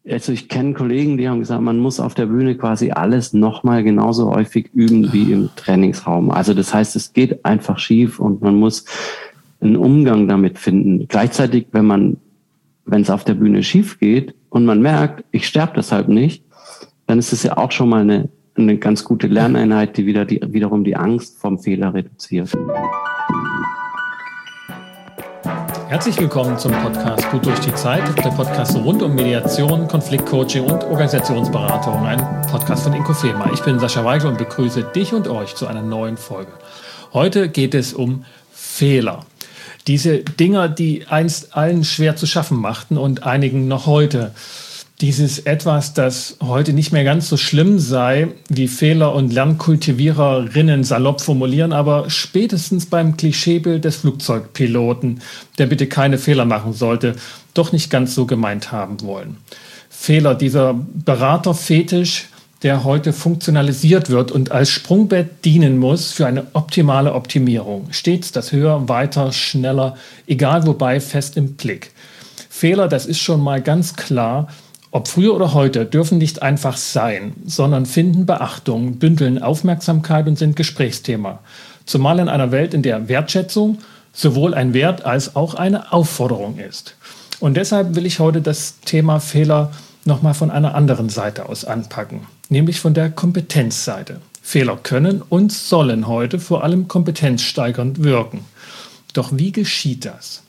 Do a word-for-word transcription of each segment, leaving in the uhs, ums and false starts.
also ich kenne Kollegen, die haben gesagt, man muss auf der Bühne quasi alles nochmal genauso häufig üben wie im Trainingsraum. Also das heißt, es geht einfach schief und man muss einen Umgang damit finden. Gleichzeitig, wenn man, wenn es auf der Bühne schief geht und man merkt, ich sterbe deshalb nicht, dann ist es ja auch schon mal eine, eine ganz gute Lerneinheit, die, wieder die wiederum die Angst vom Fehler reduziert. Herzlich willkommen zum Podcast Gut durch die Zeit, der Podcast rund um Mediation, Konfliktcoaching und Organisationsberatung, ein Podcast von Inkofema. Ich bin Sascha Weigel und begrüße dich und euch zu einer neuen Folge. Heute geht es um Fehler. Diese Dinger, die einst allen schwer zu schaffen machten und einigen noch heute. Dieses Etwas, das heute nicht mehr ganz so schlimm sei, wie Fehler und Lernkultiviererinnen salopp formulieren, aber spätestens beim Klischeebild des Flugzeugpiloten, der bitte keine Fehler machen sollte, doch nicht ganz so gemeint haben wollen. Fehler, dieser Beraterfetisch, der heute funktionalisiert wird und als Sprungbrett dienen muss für eine optimale Optimierung. Stets das Höher, Weiter, Schneller, egal wobei, fest im Blick. Fehler, das ist schon mal ganz klar, ob früher oder heute, dürfen nicht einfach sein, sondern finden Beachtung, bündeln Aufmerksamkeit und sind Gesprächsthema. Zumal in einer Welt, in der Wertschätzung sowohl ein Wert als auch eine Aufforderung ist. Und deshalb will ich heute das Thema Fehler nochmal von einer anderen Seite aus anpacken, nämlich von der Kompetenzseite. Fehler können und sollen heute vor allem kompetenzsteigernd wirken. Doch wie geschieht das?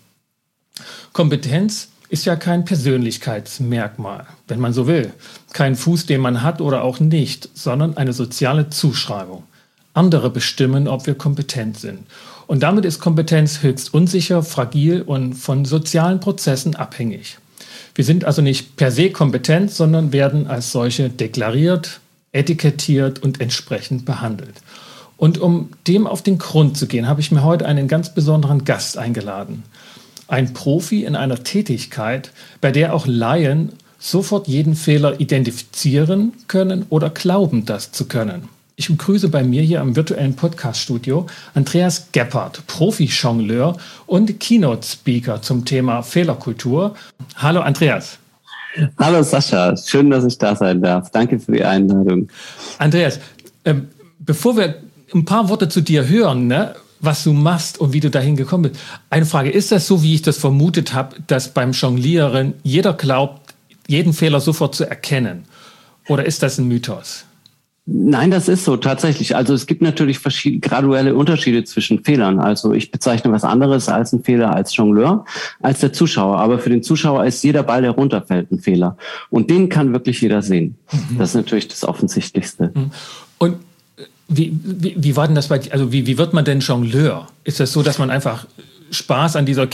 Kompetenz ist ja kein Persönlichkeitsmerkmal, wenn man so will. Kein Fuß, den man hat oder auch nicht, sondern eine soziale Zuschreibung. Andere bestimmen, ob wir kompetent sind. Und damit ist Kompetenz höchst unsicher, fragil und von sozialen Prozessen abhängig. Wir sind also nicht per se kompetent, sondern werden als solche deklariert, etikettiert und entsprechend behandelt. Und um dem auf den Grund zu gehen, habe ich mir heute einen ganz besonderen Gast eingeladen. Ein Profi in einer Tätigkeit, bei der auch Laien sofort jeden Fehler identifizieren können oder glauben, das zu können. Ich begrüße bei mir hier am virtuellen Podcast-Studio Andreas Gebhardt, Profi-Jongleur und Keynote-Speaker zum Thema Fehlerkultur. Hallo Andreas. Hallo Sascha, schön, dass ich da sein darf. Danke für die Einladung. Andreas, äh, bevor wir ein paar Worte zu dir hören, ne? Was du machst und wie du dahin gekommen bist. Eine Frage, ist das so, wie ich das vermutet habe, dass beim Jonglieren jeder glaubt, jeden Fehler sofort zu erkennen? Oder ist das ein Mythos? Nein, das ist so tatsächlich. Also es gibt natürlich verschiedene graduelle Unterschiede zwischen Fehlern. Also ich bezeichne was anderes als ein Fehler als Jongleur, als der Zuschauer. Aber für den Zuschauer ist jeder Ball, der runterfällt, ein Fehler. Und den kann wirklich jeder sehen. Mhm. Das ist natürlich das Offensichtlichste. Und Wie, wie, wie war denn das bei dir? Also wie, wie wird man denn Jongleur? Ist das so, dass man einfach Spaß an dieser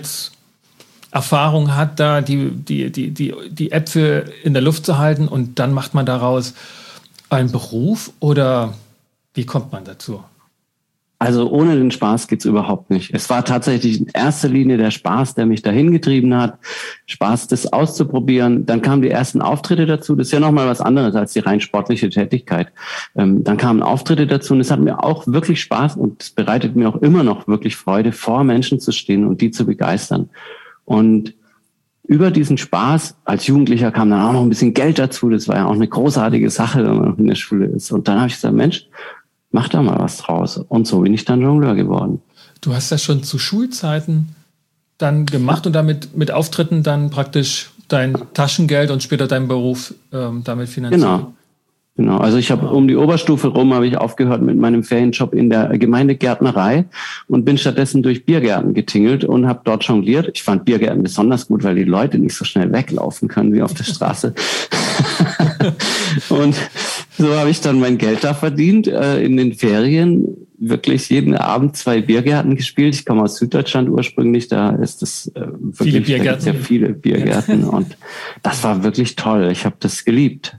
Kindheitserfahrung hat, da die, die, die, die, die Äpfel in der Luft zu halten und dann macht man daraus einen Beruf? Oder wie kommt man dazu? Also ohne den Spaß geht's überhaupt nicht. Es war tatsächlich in erster Linie der Spaß, der mich dahin getrieben hat. Spaß, das auszuprobieren. Dann kamen die ersten Auftritte dazu. Das ist ja nochmal was anderes als die rein sportliche Tätigkeit. Ähm, dann kamen Auftritte dazu und es hat mir auch wirklich Spaß und es bereitet mir auch immer noch wirklich Freude, vor Menschen zu stehen und die zu begeistern. Und über diesen Spaß als Jugendlicher kam dann auch noch ein bisschen Geld dazu. Das war ja auch eine großartige Sache, wenn man noch in der Schule ist. Und dann habe ich gesagt, Mensch, mach da mal was draus. Und so bin ich dann Jongleur geworden. Du hast das schon zu Schulzeiten dann gemacht und damit mit Auftritten dann praktisch dein Taschengeld und später deinen Beruf ähm, damit finanziert? Genau. Genau. Also ich habe um die Oberstufe rum habe ich aufgehört mit meinem Ferienjob in der Gemeindegärtnerei und bin stattdessen durch Biergärten getingelt und habe dort jongliert. Ich fand Biergärten besonders gut, weil die Leute nicht so schnell weglaufen können wie auf der Straße. Und so habe ich dann mein Geld da verdient, äh, in den Ferien wirklich jeden Abend zwei Biergärten gespielt. Ich komme aus Süddeutschland ursprünglich, da ist es äh, wirklich viele Biergärten. Sehr viele Biergärten und das war wirklich toll. Ich habe das geliebt.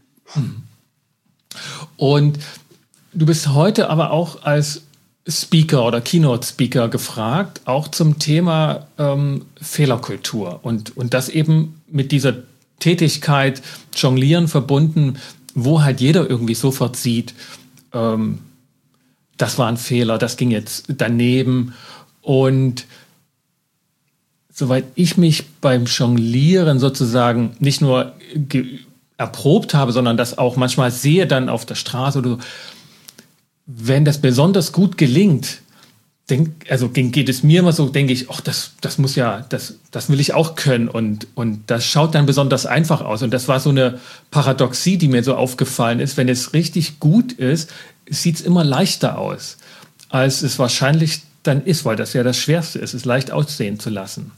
Und du bist heute aber auch als Speaker oder Keynote-Speaker gefragt, auch zum Thema ähm, Fehlerkultur und, und das eben mit dieser Tätigkeit Jonglieren verbunden, wo halt jeder irgendwie sofort sieht, ähm, das war ein Fehler, das ging jetzt daneben. Und soweit ich mich beim Jonglieren sozusagen nicht nur ge- erprobt habe, sondern das auch manchmal sehe dann auf der Straße oder so, wenn das besonders gut gelingt, denk, also geht es mir immer so, denke ich, ach, das, das muss ja, das, das will ich auch können und, und das schaut dann besonders einfach aus. Und das war so eine Paradoxie, die mir so aufgefallen ist. Wenn es richtig gut ist, sieht es immer leichter aus, als es wahrscheinlich dann ist, weil das ja das Schwerste ist, es leicht aussehen zu lassen.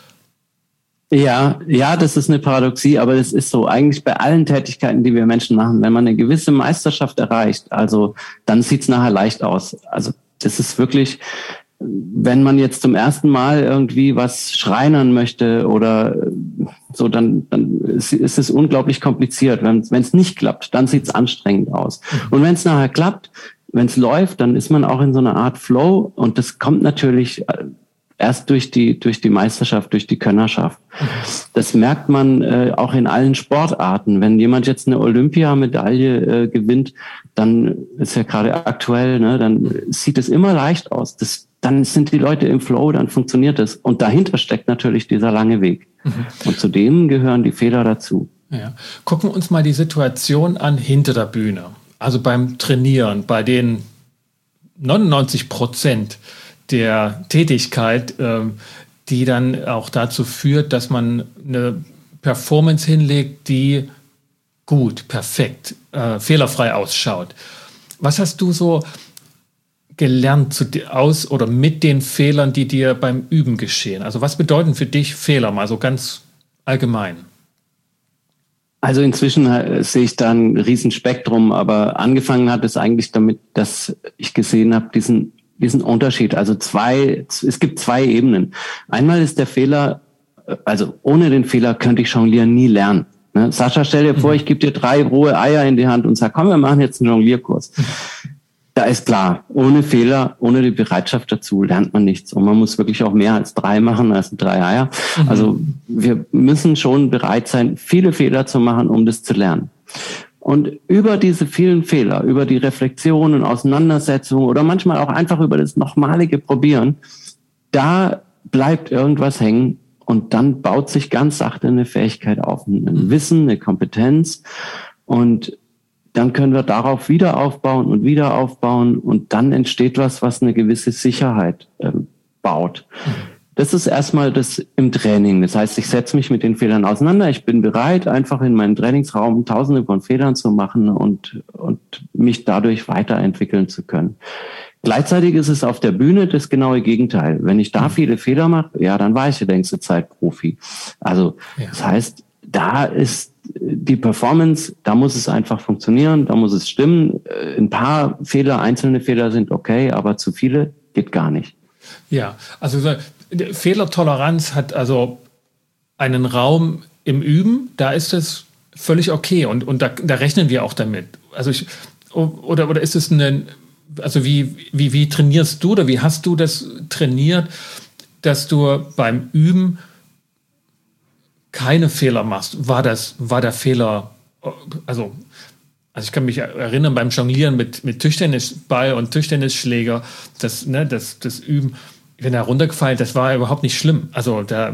Ja, ja, das ist eine Paradoxie, aber das ist so eigentlich bei allen Tätigkeiten, die wir Menschen machen. Wenn man eine gewisse Meisterschaft erreicht, also dann sieht's nachher leicht aus. Also das ist wirklich, wenn man jetzt zum ersten Mal irgendwie was schreinern möchte oder so, dann, dann ist es unglaublich kompliziert. Wenn es nicht klappt, dann sieht's anstrengend aus. Und wenn es nachher klappt, wenn es läuft, dann ist man auch in so einer Art Flow und das kommt natürlich erst durch die durch die Meisterschaft, durch die Könnerschaft. Das merkt man äh, auch in allen Sportarten. Wenn jemand jetzt eine Olympiamedaille äh, gewinnt, dann ist ja gerade aktuell, ne, dann sieht es immer leicht aus. Das, dann sind die Leute im Flow, dann funktioniert es. Und dahinter steckt natürlich dieser lange Weg. Mhm. Und zu dem gehören die Fehler dazu. Ja. Gucken wir uns mal die Situation an hinter der Bühne. Also beim Trainieren, bei den neunundneunzig Prozent der Tätigkeit, die dann auch dazu führt, dass man eine Performance hinlegt, die gut, perfekt, äh, fehlerfrei ausschaut. Was hast du so gelernt zu, aus oder mit den Fehlern, die dir beim Üben geschehen? Also was bedeuten für dich Fehler, mal so ganz allgemein? Also inzwischen äh, sehe ich da ein Riesenspektrum, aber angefangen hat es eigentlich damit, dass ich gesehen habe, diesen diesen Unterschied. Also zwei, es gibt zwei Ebenen. Einmal ist der Fehler, also ohne den Fehler könnte ich Jonglieren nie lernen. Ne? Sascha, stell dir vor, ich gebe dir drei rohe Eier in die Hand und sag, komm, wir machen jetzt einen Jonglierkurs. Da ist klar, ohne Fehler, ohne die Bereitschaft dazu lernt man nichts. Und man muss wirklich auch mehr als drei machen, als drei Eier. Mhm. Also wir müssen schon bereit sein, viele Fehler zu machen, um das zu lernen. Und über diese vielen Fehler, über die Reflexion und Auseinandersetzung oder manchmal auch einfach über das nochmalige Probieren, da bleibt irgendwas hängen und dann baut sich ganz sachte eine Fähigkeit auf, ein Wissen, eine Kompetenz und dann können wir darauf wieder aufbauen und wieder aufbauen und dann entsteht was, was eine gewisse Sicherheit äh, baut. Das ist erstmal das im Training. Das heißt, ich setze mich mit den Fehlern auseinander. Ich bin bereit, einfach in meinem Trainingsraum tausende von Fehlern zu machen und, und mich dadurch weiterentwickeln zu können. Gleichzeitig ist es auf der Bühne das genaue Gegenteil. Wenn ich da viele Fehler mache, ja, dann war ich die längste Zeit Profi. Also, ja. Das heißt, da ist die Performance, da muss es einfach funktionieren, da muss es stimmen. Ein paar Fehler, einzelne Fehler sind okay, aber zu viele geht gar nicht. Ja, also Fehlertoleranz hat also einen Raum im Üben, da ist es völlig okay und, und da, da rechnen wir auch damit. Also ich, oder, oder ist es ein, also wie, wie, wie trainierst du oder wie hast du das trainiert, dass du beim Üben keine Fehler machst? War das, war der Fehler, also, also ich kann mich erinnern beim Jonglieren mit, mit Tischtennisball und Tischtennisschläger, das, ne, das, das Üben, wenn er runtergefallen, das war überhaupt nicht schlimm. Also da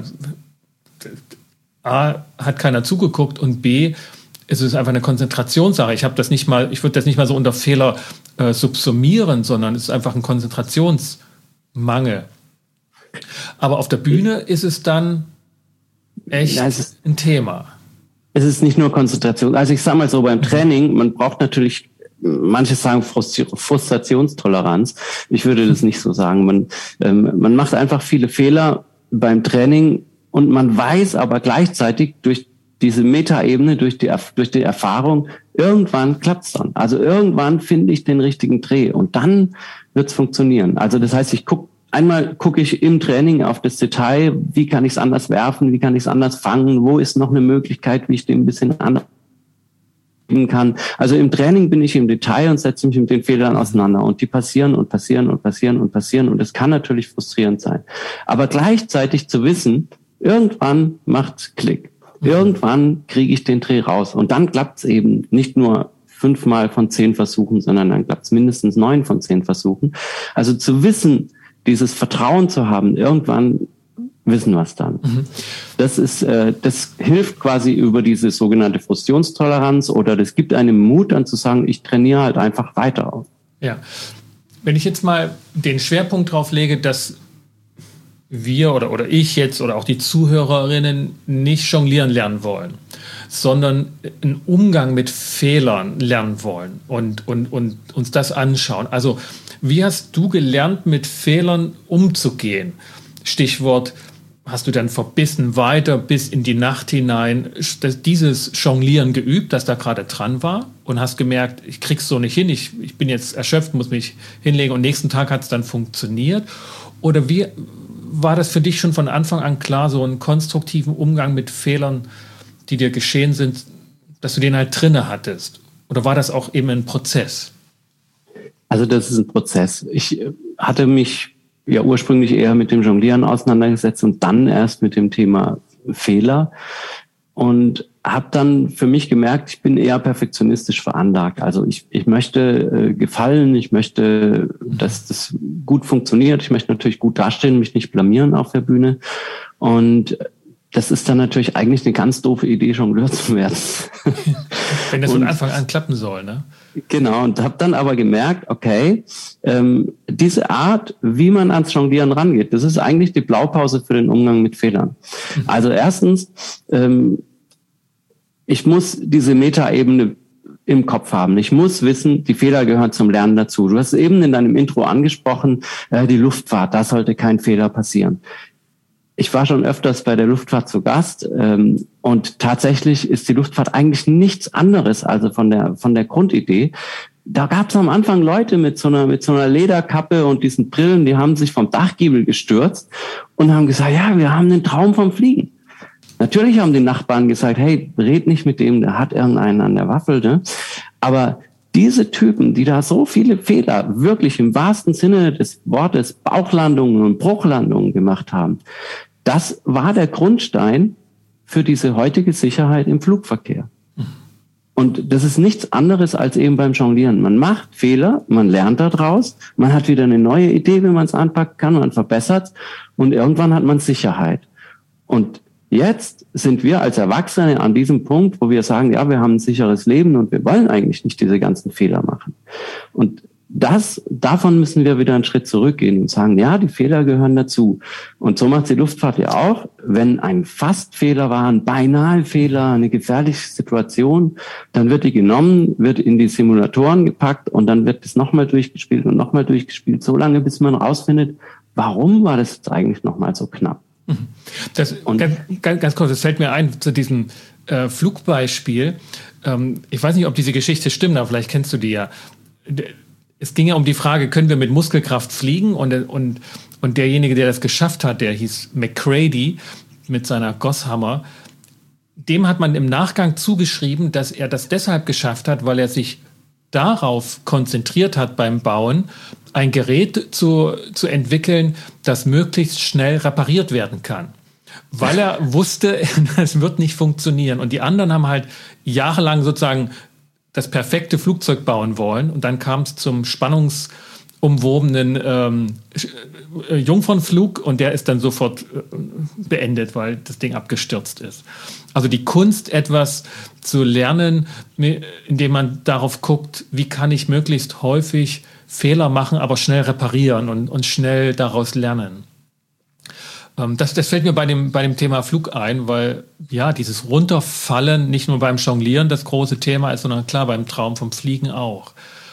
A, hat keiner zugeguckt und B, es ist einfach eine Konzentrationssache. Ich habe das nicht mal, ich würde das nicht mal so unter Fehler äh, subsumieren, sondern es ist einfach ein Konzentrationsmangel. Aber auf der Bühne ist es dann echt ja, es ist, ein Thema. Es ist nicht nur Konzentration. Also ich sage mal so, beim Training, man braucht natürlich, manche sagen Frustrationstoleranz. Ich würde das nicht so sagen. Man, ähm, man macht einfach viele Fehler beim Training und man weiß aber gleichzeitig durch diese Metaebene, durch die, durch die Erfahrung, irgendwann klappt's dann. Also irgendwann finde ich den richtigen Dreh und dann wird's funktionieren. Also das heißt, ich gucke Einmal gucke ich im Training auf das Detail, wie kann ich es anders werfen, wie kann ich es anders fangen, wo ist noch eine Möglichkeit, wie ich den ein bisschen anders kann. Also im Training bin ich im Detail und setze mich mit den Fehlern auseinander und die passieren und passieren und passieren und passieren und es kann natürlich frustrierend sein. Aber gleichzeitig zu wissen, irgendwann macht's Klick. Irgendwann kriege ich den Dreh raus und dann klappt's eben nicht nur fünfmal von zehn Versuchen, sondern dann klappt's mindestens neun von zehn Versuchen. Also zu wissen, dieses Vertrauen zu haben, irgendwann wissen wir es dann. Mhm. Das ist, äh, das hilft quasi über diese sogenannte Fusionstoleranz oder das gibt einem Mut dann zu sagen, ich trainiere halt einfach weiter. Ja. Wenn ich jetzt mal den Schwerpunkt drauf lege, dass wir oder, oder ich jetzt oder auch die Zuhörerinnen nicht jonglieren lernen wollen, sondern einen Umgang mit Fehlern lernen wollen und, und, und uns das anschauen. Also wie hast du gelernt, mit Fehlern umzugehen? Stichwort, hast du dann verbissen weiter bis in die Nacht hinein dieses Jonglieren geübt, das da gerade dran war und hast gemerkt, ich krieg's so nicht hin, ich, ich bin jetzt erschöpft, muss mich hinlegen und nächsten Tag hat es dann funktioniert? Oder wie war das für dich schon von Anfang an klar, so einen konstruktiven Umgang mit Fehlern, die dir geschehen sind, dass du den halt drinne hattest? Oder war das auch eben ein Prozess? Also das ist ein Prozess. Ich hatte mich ja ursprünglich eher mit dem Jonglieren auseinandergesetzt und dann erst mit dem Thema Fehler und habe dann für mich gemerkt, ich bin eher perfektionistisch veranlagt. Also ich, ich möchte äh, gefallen, ich möchte, dass das gut funktioniert, ich möchte natürlich gut dastehen, mich nicht blamieren auf der Bühne und das ist dann natürlich eigentlich eine ganz doofe Idee, Jongleur zu werden. Wenn das von Anfang an klappen soll, ne? Genau, und habe dann aber gemerkt, okay, ähm, diese Art, wie man ans Jonglieren rangeht, das ist eigentlich die Blaupause für den Umgang mit Fehlern. Mhm. Also erstens, ähm, ich muss diese Metaebene im Kopf haben. Ich muss wissen, die Fehler gehören zum Lernen dazu. Du hast eben in deinem Intro angesprochen, äh, die Luftfahrt, da sollte kein Fehler passieren. Ich war schon öfters bei der Luftfahrt zu Gast ähm, und tatsächlich ist die Luftfahrt eigentlich nichts anderes, also von der von der Grundidee. Da gab es am Anfang Leute mit so einer mit so einer Lederkappe und diesen Brillen, die haben sich vom Dachgiebel gestürzt und haben gesagt, ja, wir haben den Traum vom Fliegen. Natürlich haben die Nachbarn gesagt, hey, red nicht mit dem, der hat irgendeinen an der Waffel, ne? Aber diese Typen, die da so viele Fehler wirklich im wahrsten Sinne des Wortes Bauchlandungen und Bruchlandungen gemacht haben, das war der Grundstein für diese heutige Sicherheit im Flugverkehr. Und das ist nichts anderes als eben beim Jonglieren. Man macht Fehler, man lernt daraus, man hat wieder eine neue Idee, wie man es anpacken kann, man verbessert und irgendwann hat man Sicherheit. Und jetzt sind wir als Erwachsene an diesem Punkt, wo wir sagen, ja, wir haben ein sicheres Leben und wir wollen eigentlich nicht diese ganzen Fehler machen. Und das, davon müssen wir wieder einen Schritt zurückgehen und sagen, ja, die Fehler gehören dazu. Und so macht die Luftfahrt ja auch. Wenn ein Fast-Fehler war, ein Beinahe-Fehler, eine gefährliche Situation, dann wird die genommen, wird in die Simulatoren gepackt und dann wird das nochmal durchgespielt und nochmal durchgespielt, so lange, bis man rausfindet, warum war das jetzt eigentlich nochmal so knapp. Das, und ganz, ganz, ganz kurz, das fällt mir ein zu diesem äh, Flugbeispiel. Ähm, ich weiß nicht, ob diese Geschichte stimmt, aber vielleicht kennst du die ja. Es ging ja um die Frage, können wir mit Muskelkraft fliegen? Und, und, und derjenige, der das geschafft hat, der hieß McCready mit seiner Gossamer, dem hat man im Nachgang zugeschrieben, dass er das deshalb geschafft hat, weil er sich darauf konzentriert hat beim Bauen, ein Gerät zu, zu entwickeln, das möglichst schnell repariert werden kann. Weil er wusste, es wird nicht funktionieren. Und die anderen haben halt jahrelang sozusagen das perfekte Flugzeug bauen wollen. Und dann kam es zum spannungsumwobenen ähm, Jungfernflug und der ist dann sofort äh, beendet, weil das Ding abgestürzt ist. Also die Kunst, etwas zu lernen, indem man darauf guckt, wie kann ich möglichst häufig Fehler machen, aber schnell reparieren und, und schnell daraus lernen. Ähm, das, das fällt mir bei dem, bei dem Thema Flug ein, weil ja dieses Runterfallen nicht nur beim Jonglieren das große Thema ist, sondern klar beim Traum vom Fliegen auch.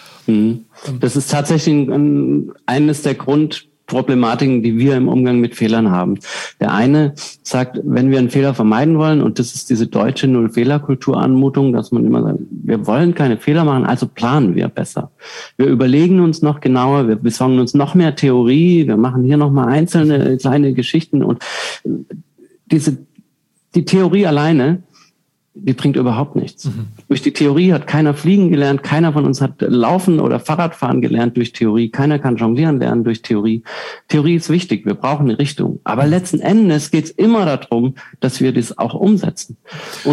Das ist tatsächlich ein, eines der Grundproblematiken, die wir im Umgang mit Fehlern haben. Der eine sagt, wenn wir einen Fehler vermeiden wollen, und das ist diese deutsche Null-Fehler-Kultur-Anmutung, dass man immer sagt, wir wollen keine Fehler machen, also planen wir besser. Wir überlegen uns noch genauer, wir besorgen uns noch mehr Theorie, wir machen hier noch mal einzelne kleine Geschichten und diese die Theorie alleine, die bringt überhaupt nichts. Mhm. Durch die Theorie hat keiner fliegen gelernt, keiner von uns hat Laufen oder Fahrradfahren gelernt durch Theorie, keiner kann jonglieren lernen durch Theorie. Theorie ist wichtig, wir brauchen eine Richtung. Aber letzten Endes geht es immer darum, dass wir das auch umsetzen. Und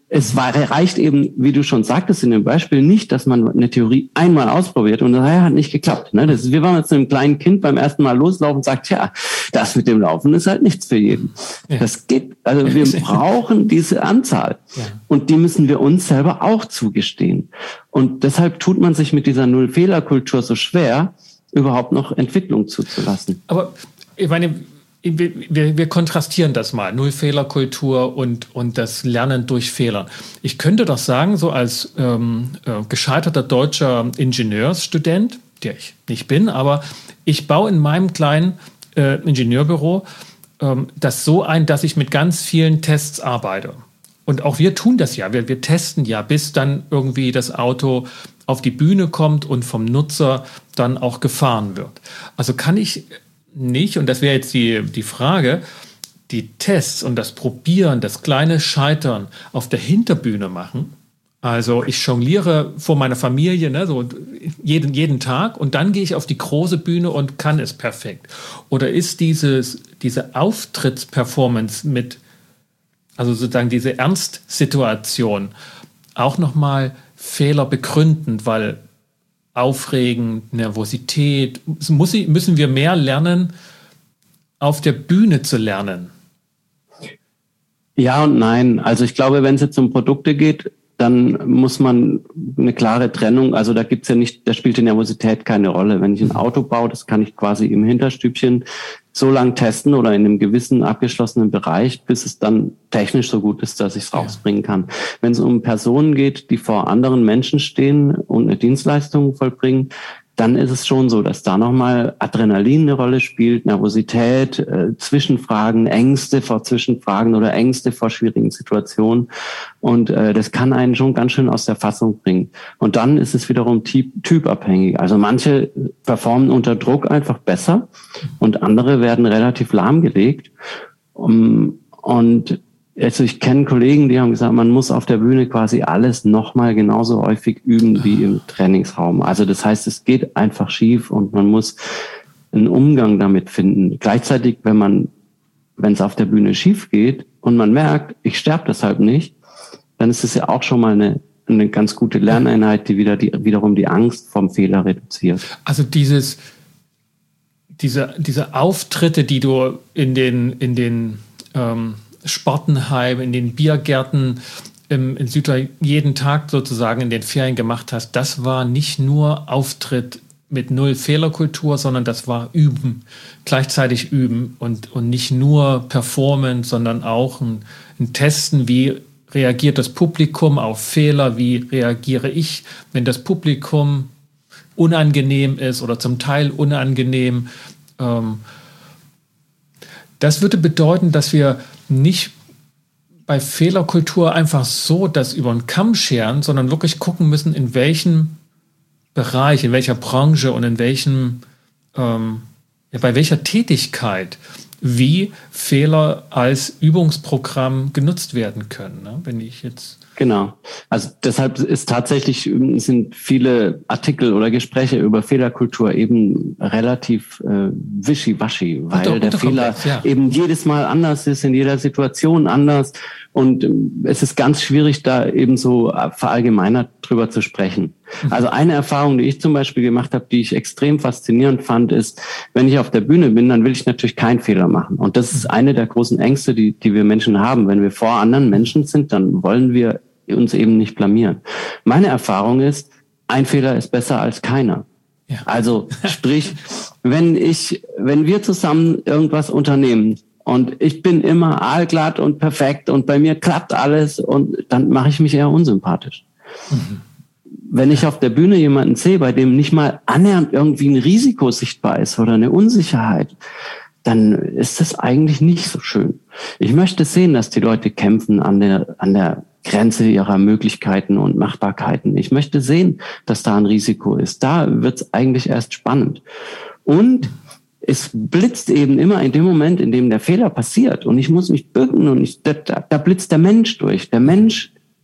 Es war, reicht eben, wie du schon sagtest in dem Beispiel, nicht, dass man eine Theorie einmal ausprobiert und das hat nicht geklappt. Ne? Das ist, wir waren jetzt einem kleinen Kind beim ersten Mal loslaufen und sagt, ja, das mit dem Laufen ist halt nichts für jeden. Ja. Das geht, also wir brauchen diese Anzahl. Ja. Und die müssen wir uns selber auch zugestehen. Und deshalb tut man sich mit dieser Null-Fehler-Kultur so schwer, überhaupt noch Entwicklung zuzulassen. Aber ich meine, Wir, wir, wir kontrastieren das mal, Null-Fehler-Kultur und, und das Lernen durch Fehler. Ich könnte doch sagen, so als ähm, äh, gescheiterter deutscher Ingenieursstudent, der ich nicht bin, aber ich baue in meinem kleinen äh, Ingenieurbüro ähm, das so ein, dass ich mit ganz vielen Tests arbeite. Und auch wir tun das ja, wir, wir testen ja, bis dann irgendwie das Auto auf die Bühne kommt und vom Nutzer dann auch gefahren wird. Also kann ich nicht, und das wäre jetzt die, die Frage, die Tests und das Probieren, das kleine Scheitern auf der Hinterbühne machen. Also ich jongliere vor meiner Familie, ne, so jeden, jeden Tag und dann gehe ich auf die große Bühne und kann es perfekt. Oder ist dieses, diese Auftrittsperformance mit, also sozusagen diese Ernstsituation auch nochmal Fehler begründend, weil Aufregen, Nervosität, muss ich, müssen wir mehr lernen, auf der Bühne zu lernen? Ja und nein. Also ich glaube, wenn es jetzt um Produkte geht, dann muss man eine klare Trennung, also da gibt's ja nicht, da spielt die Nervosität keine Rolle. Wenn ich ein Auto baue, das kann ich quasi im Hinterstübchen so lang testen oder in einem gewissen abgeschlossenen Bereich, bis es dann technisch so gut ist, dass ich es rausbringen kann. Wenn es um Personen geht, die vor anderen Menschen stehen und eine Dienstleistung vollbringen, dann ist es schon so, dass da nochmal Adrenalin eine Rolle spielt, Nervosität, äh, Zwischenfragen, Ängste vor Zwischenfragen oder Ängste vor schwierigen Situationen. Und äh, das kann einen schon ganz schön aus der Fassung bringen. Und dann ist es wiederum typ, typabhängig. Also manche performen unter Druck einfach besser und andere werden relativ lahmgelegt. Um, und Also ich kenne Kollegen, die haben gesagt, man muss auf der Bühne quasi alles nochmal genauso häufig üben wie im Trainingsraum. Also das heißt, es geht einfach schief und man muss einen Umgang damit finden. Gleichzeitig, wenn man, wenn es auf der Bühne schief geht und man merkt, ich sterbe deshalb nicht, dann ist es ja auch schon mal eine, eine ganz gute Lerneinheit, die wieder die, wiederum die Angst vom Fehler reduziert. Also dieses, diese, diese Auftritte, die du in den, in den ähm Sportenheim, in den Biergärten im, in Süddeutschland jeden Tag sozusagen in den Ferien gemacht hast, das war nicht nur Auftritt mit Null-Fehler-Kultur, sondern das war Üben, gleichzeitig Üben und, und nicht nur Performance, sondern auch ein, ein Testen, wie reagiert das Publikum auf Fehler, wie reagiere ich, wenn das Publikum unangenehm ist oder zum Teil unangenehm. Ähm, das würde bedeuten, dass wir nicht bei Fehlerkultur einfach so das über den Kamm scheren, sondern wirklich gucken müssen, in welchem Bereich, in welcher Branche und in welchem, ähm, ja, bei welcher Tätigkeit, wie Fehler als Übungsprogramm genutzt werden können. Ne? Wenn ich jetzt Genau. Also deshalb ist tatsächlich, sind viele Artikel oder Gespräche über Fehlerkultur eben relativ äh, wischiwaschi, weil unter, der Fehler ja. eben jedes Mal anders ist, in jeder Situation anders. Und ähm, es ist ganz schwierig, da eben so verallgemeinert drüber zu sprechen. Mhm. Also eine Erfahrung, die ich zum Beispiel gemacht habe, die ich extrem faszinierend fand, ist, wenn ich auf der Bühne bin, dann will ich natürlich keinen Fehler machen. Und das ist eine der großen Ängste, die, die wir Menschen haben. Wenn wir vor anderen Menschen sind, dann wollen wir uns eben nicht blamieren. Meine Erfahrung ist, ein Fehler ist besser als keiner. Ja. Also sprich, wenn ich, wenn wir zusammen irgendwas unternehmen und ich bin immer aalglatt und perfekt und bei mir klappt alles und dann mache ich mich eher unsympathisch. Mhm. Wenn ich auf der Bühne jemanden sehe, bei dem nicht mal annähernd irgendwie ein Risiko sichtbar ist oder eine Unsicherheit, dann ist das eigentlich nicht so schön. Ich möchte sehen, dass die Leute kämpfen an der, an der Grenze ihrer Möglichkeiten und Machbarkeiten. Ich möchte sehen, dass da ein Risiko ist. Da wird es eigentlich erst spannend. Und es blitzt eben immer in dem Moment, in dem der Fehler passiert und ich muss mich bücken und ich, da, da blitzt der Mensch durch. Der Mensch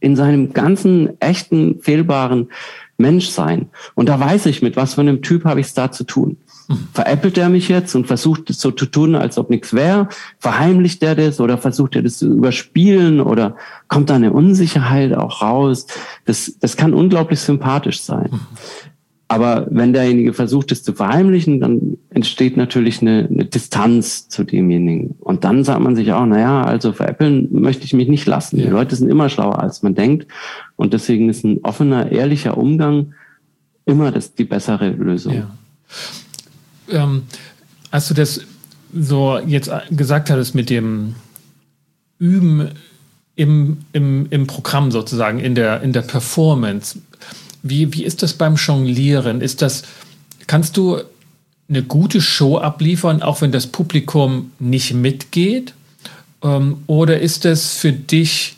in seinem ganzen echten, fehlbaren Menschsein. Und da weiß ich, mit was für einem Typ habe ich es da zu tun. Veräppelt er mich jetzt und versucht es so zu tun, als ob nichts wäre? Verheimlicht er das oder versucht er das zu überspielen oder kommt da eine Unsicherheit auch raus? Das, das kann unglaublich sympathisch sein. Aber wenn derjenige versucht, es zu verheimlichen, dann entsteht natürlich eine, eine Distanz zu demjenigen. Und dann sagt man sich auch, naja, also veräppeln möchte ich mich nicht lassen. Die Leute sind immer schlauer, als man denkt. Und deswegen ist ein offener, ehrlicher Umgang immer das, die bessere Lösung. Ja. Ähm, als du das so jetzt gesagt hattest mit dem Üben im, im, im Programm sozusagen, in der, in der Performance, wie, wie ist das beim Jonglieren? Ist das, kannst du eine gute Show abliefern, auch wenn das Publikum nicht mitgeht? Ähm, oder ist das für dich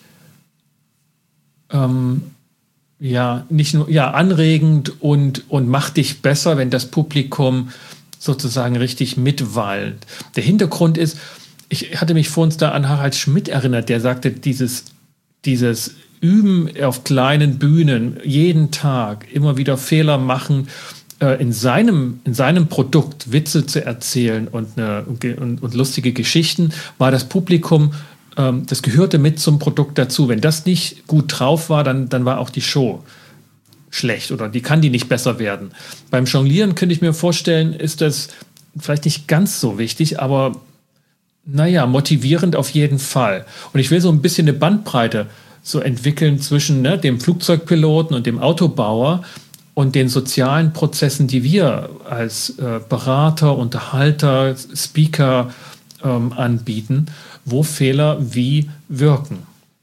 ähm, ja nicht nur ja, anregend und, und macht dich besser, wenn das Publikum sozusagen richtig mitwallt? Der Hintergrund ist, ich hatte mich vorhin da an Harald Schmidt erinnert, der sagte, dieses, dieses Üben auf kleinen Bühnen, jeden Tag, immer wieder Fehler machen, äh, in seinem, in seinem Produkt Witze zu erzählen und, eine, und, und lustige Geschichten, war das Publikum, ähm, das gehörte mit zum Produkt dazu. Wenn das nicht gut drauf war, dann, dann war auch die Show schlecht oder die kann die nicht besser werden. Beim Jonglieren könnte ich mir vorstellen, ist das vielleicht nicht ganz so wichtig, aber naja, motivierend auf jeden Fall. Und ich will so ein bisschen eine Bandbreite so entwickeln zwischen ne, dem Flugzeugpiloten und dem Autobauer und den sozialen Prozessen, die wir als äh, Berater, Unterhalter, Speaker ähm, anbieten, wo Fehler wie wirken.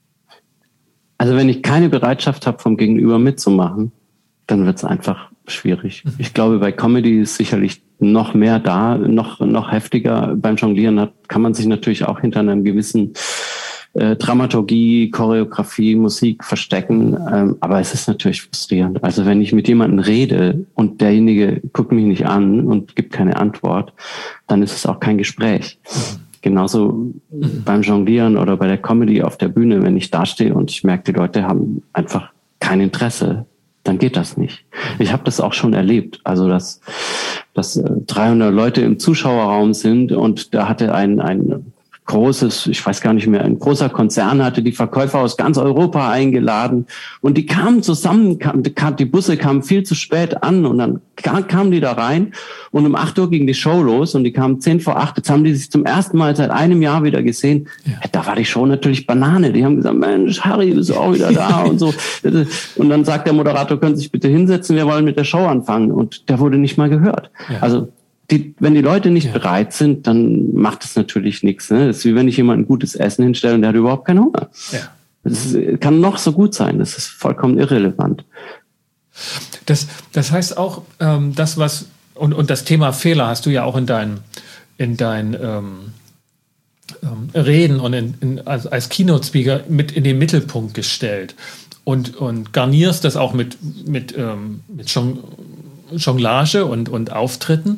Also wenn ich keine Bereitschaft habe, vom Gegenüber mitzumachen, dann wird es einfach schwierig. Mhm. Ich glaube, bei Comedy ist sicherlich noch mehr da, noch, noch heftiger. Beim Jonglieren hat, kann man sich natürlich auch hinter einem gewissen äh, Dramaturgie, Choreografie, Musik verstecken. Ähm, aber es ist natürlich frustrierend. Also wenn ich mit jemandem rede und derjenige guckt mich nicht an und gibt keine Antwort, dann ist es auch kein Gespräch. Mhm. Genauso mhm. beim Jonglieren oder bei der Comedy auf der Bühne, wenn ich dastehe und ich merke, die Leute haben einfach kein Interesse, dann geht das nicht. Ich habe das auch schon erlebt, also dass, dass dreihundert Leute im Zuschauerraum sind und da hatte ein, ein großes, ich weiß gar nicht mehr, ein großer Konzern hatte die Verkäufer aus ganz Europa eingeladen und die kamen zusammen, kam, die Busse kamen viel zu spät an und dann kamen die da rein und um acht Uhr ging die Show los und die kamen zehn vor acht. Jetzt haben die sich zum ersten Mal seit einem Jahr wieder gesehen. Ja. Da war die Show natürlich Banane. Die haben gesagt, Mensch, Harry, bist du auch wieder da und so. Und dann sagt der Moderator, können Sie sich bitte hinsetzen, wir wollen mit der Show anfangen. Und der wurde nicht mal gehört. Ja. Also Die, wenn die Leute nicht ja. bereit sind, dann macht es natürlich nichts. Ne? Das ist wie wenn ich jemandem gutes Essen hinstelle und der hat überhaupt keinen Hunger. Ja. Das ist, kann noch so gut sein. Das ist vollkommen irrelevant. Das, das heißt auch, ähm, das was und, und das Thema Fehler hast du ja auch in deinen in dein, ähm, ähm, Reden und in, in, als, als Keynote-Speaker mit in den Mittelpunkt gestellt und, und garnierst das auch mit, mit, ähm, mit Jonglage und, und Auftritten.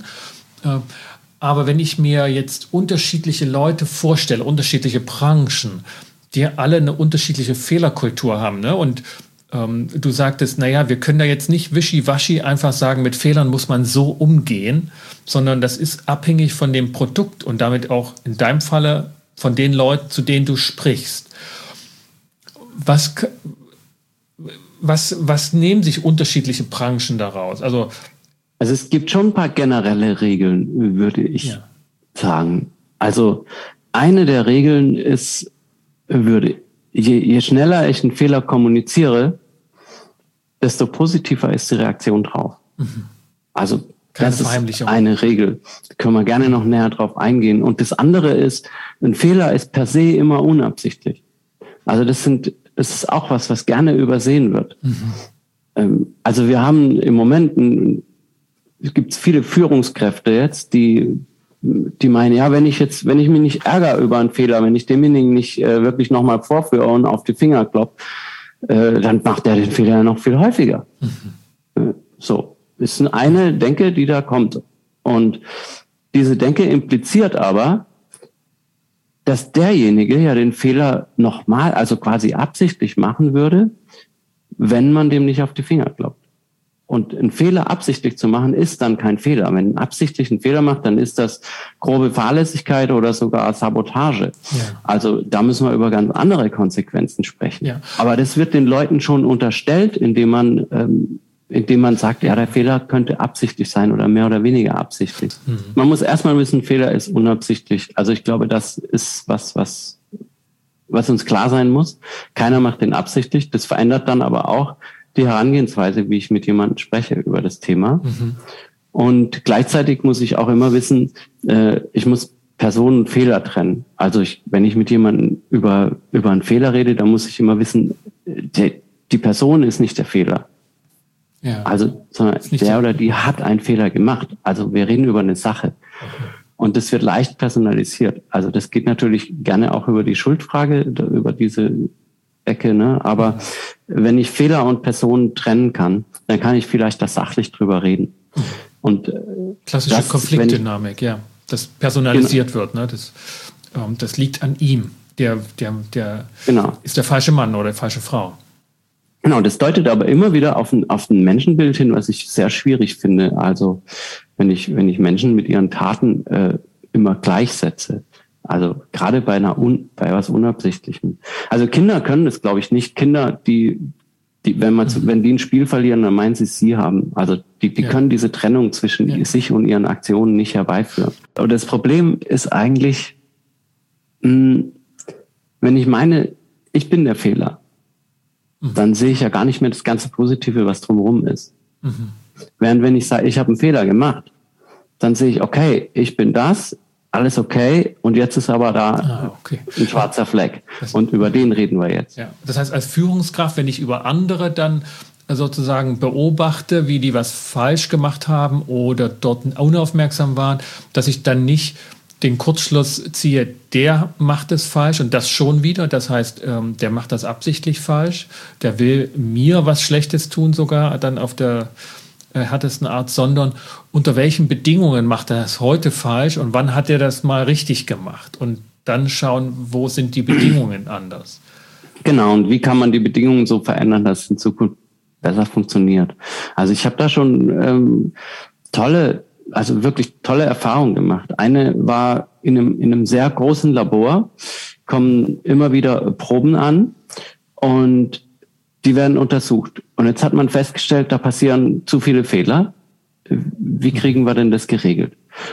Aber wenn ich mir jetzt unterschiedliche Leute vorstelle, unterschiedliche Branchen, die alle eine unterschiedliche Fehlerkultur haben, ne? Und ähm, du sagtest, naja, wir können da jetzt nicht wischiwaschi einfach sagen, mit Fehlern muss man so umgehen, sondern das ist abhängig von dem Produkt und damit auch in deinem Falle von den Leuten, zu denen du sprichst. Was, was, was nehmen sich unterschiedliche Branchen daraus? Also Also es gibt schon ein paar generelle Regeln, würde ich ja. sagen. Also eine der Regeln ist, würde, je, je schneller ich einen Fehler kommuniziere, desto positiver ist die Reaktion drauf. Mhm. Also Keine das ist eine Regel. Da können wir gerne noch näher drauf eingehen. Und das andere ist, ein Fehler ist per se immer unabsichtlich. Also das sind, das ist auch was, was gerne übersehen wird. Mhm. Also wir haben im Moment ein Es gibt viele Führungskräfte jetzt, die, die meinen, ja, wenn ich jetzt, wenn ich mich nicht ärgere über einen Fehler, wenn ich demjenigen nicht äh, wirklich nochmal vorführe und auf die Finger klopp, äh, dann macht er den Fehler noch viel häufiger. Mhm. Äh, so, ist eine Denke, die da kommt. Und diese Denke impliziert aber, dass derjenige ja den Fehler nochmal, also quasi absichtlich machen würde, wenn man dem nicht auf die Finger klopft. Und einen Fehler absichtlich zu machen, ist dann kein Fehler. Wenn man absichtlich einen Fehler macht, dann ist das grobe Fahrlässigkeit oder sogar Sabotage. Ja. Also da müssen wir über ganz andere Konsequenzen sprechen. Ja. Aber das wird den Leuten schon unterstellt, indem man, ähm, indem man sagt, ja, der Fehler könnte absichtlich sein oder mehr oder weniger absichtlich. Mhm. Man muss erstmal wissen, Fehler ist unabsichtlich. Also ich glaube, das ist was, was, was uns klar sein muss. Keiner macht den absichtlich. Das verändert dann aber auch die Herangehensweise, wie ich mit jemandem spreche über das Thema. Mhm. Und gleichzeitig muss ich auch immer wissen, äh, ich muss Personen und Fehler trennen. Also ich, wenn ich mit jemandem über, über einen Fehler rede, dann muss ich immer wissen, die, die Person ist nicht der Fehler. Ja. Also, sondern der oder die hat einen Fehler gemacht. Also wir reden über eine Sache. Okay. Und das wird leicht personalisiert. Also das geht natürlich gerne auch über die Schuldfrage, über diese Ecke, ne? Aber wenn ich Fehler und Personen trennen kann, dann kann ich vielleicht da sachlich drüber reden. Und äh, klassische das, Konfliktdynamik, ich, ja, das personalisiert genau. wird, ne? Das, ähm, das liegt an ihm. Der, der, der genau. ist der falsche Mann oder die falsche Frau. Genau, das deutet aber immer wieder auf ein, auf ein Menschenbild hin, was ich sehr schwierig finde. Also wenn ich, wenn ich Menschen mit ihren Taten äh, immer gleichsetze. Also gerade bei einer un, bei was Unabsichtlichem. Also Kinder können das, glaube ich, nicht. Kinder, die, die, wenn man, mhm. wenn die ein Spiel verlieren, dann meinen sie es sie haben. Also die, die ja. können diese Trennung zwischen ja. sich und ihren Aktionen nicht herbeiführen. Aber das Problem ist eigentlich, mh, wenn ich meine, ich bin der Fehler, mhm. dann sehe ich ja gar nicht mehr das ganze Positive, was drumherum ist. Mhm. Während wenn ich sage, ich habe einen Fehler gemacht, dann sehe ich, okay, ich bin das, alles okay, und jetzt ist aber da ah, okay. ein schwarzer Fleck. Das und über den reden wir jetzt. Ja. Das heißt, als Führungskraft, wenn ich über andere dann sozusagen beobachte, wie die was falsch gemacht haben oder dort unaufmerksam waren, dass ich dann nicht den Kurzschluss ziehe, der macht es falsch und das schon wieder. Das heißt, der macht das absichtlich falsch. Der will mir was Schlechtes tun, sogar dann auf der härtesten Art, sondern unter welchen Bedingungen macht er das heute falsch und wann hat er das mal richtig gemacht? Und dann schauen, wo sind die Bedingungen anders? Genau, und wie kann man die Bedingungen so verändern, dass es in Zukunft besser funktioniert? Also ich habe da schon ähm, tolle, also wirklich tolle Erfahrungen gemacht. Eine war in einem, in einem sehr großen Labor, kommen immer wieder Proben an und die werden untersucht. Und jetzt hat man festgestellt, da passieren zu viele Fehler. Wie kriegen wir denn das geregelt?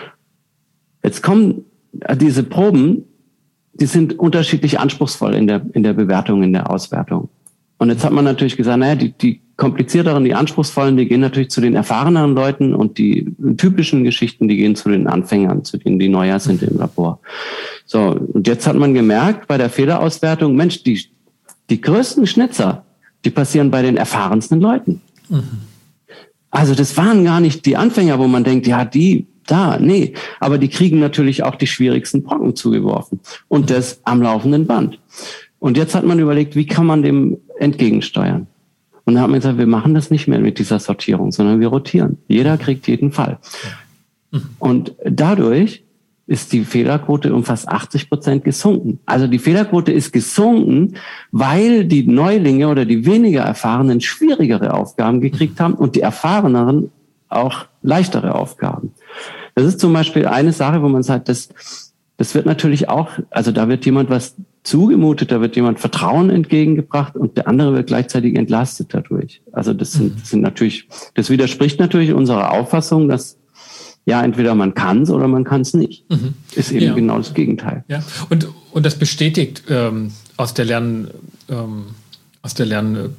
Jetzt kommen diese Proben, die sind unterschiedlich anspruchsvoll in der, in der Bewertung, in der Auswertung. Und jetzt hat man natürlich gesagt, naja, die, die komplizierteren, die anspruchsvollen, die gehen natürlich zu den erfahreneren Leuten und die typischen Geschichten, die gehen zu den Anfängern, zu denen, die neuer sind im Labor. So, und jetzt hat man gemerkt bei der Fehlerauswertung, Mensch, die, die größten Schnitzer, die passieren bei den erfahrensten Leuten. Mhm. Also das waren gar nicht die Anfänger, wo man denkt, ja, die, da, nee. Aber die kriegen natürlich auch die schwierigsten Brocken zugeworfen. Und das am laufenden Band. Und jetzt hat man überlegt, wie kann man dem entgegensteuern? Und dann hat man gesagt, wir machen das nicht mehr mit dieser Sortierung, sondern wir rotieren. Jeder kriegt jeden Fall. Mhm. Und dadurch ist die Fehlerquote um fast achtzig Prozent gesunken. Also die Fehlerquote ist gesunken, weil die Neulinge oder die weniger Erfahrenen schwierigere Aufgaben gekriegt haben und die Erfahreneren auch leichtere Aufgaben. Das ist zum Beispiel eine Sache, wo man sagt, das, das wird natürlich auch, also da wird jemand was zugemutet, da wird jemand Vertrauen entgegengebracht und der andere wird gleichzeitig entlastet dadurch. Also das sind, das sind natürlich, das widerspricht natürlich unserer Auffassung, dass ja, entweder man kann es oder man kann es nicht. Mhm. Ist eben ja. genau das Gegenteil. Ja. Und, und das bestätigt ähm, aus der Lern, ähm, aus der Lern, äh,